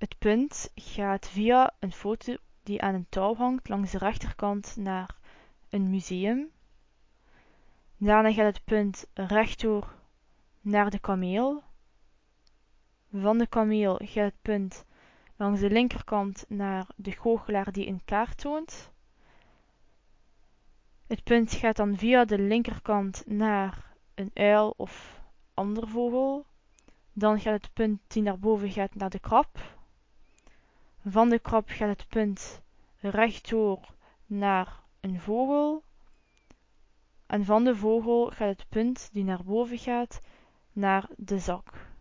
Het punt gaat via een foto die aan een touw hangt langs de rechterkant naar een museum. Daarna gaat het punt rechtdoor naar de kameel. Van de kameel gaat het punt langs de linkerkant naar de goochelaar die een kaart toont. Het punt gaat dan via de linkerkant naar een uil of ander vogel. Dan gaat het punt die naar boven gaat naar de krab. Van de krab gaat het punt rechtdoor naar een vogel. En van de vogel gaat het punt die naar boven gaat naar de zak.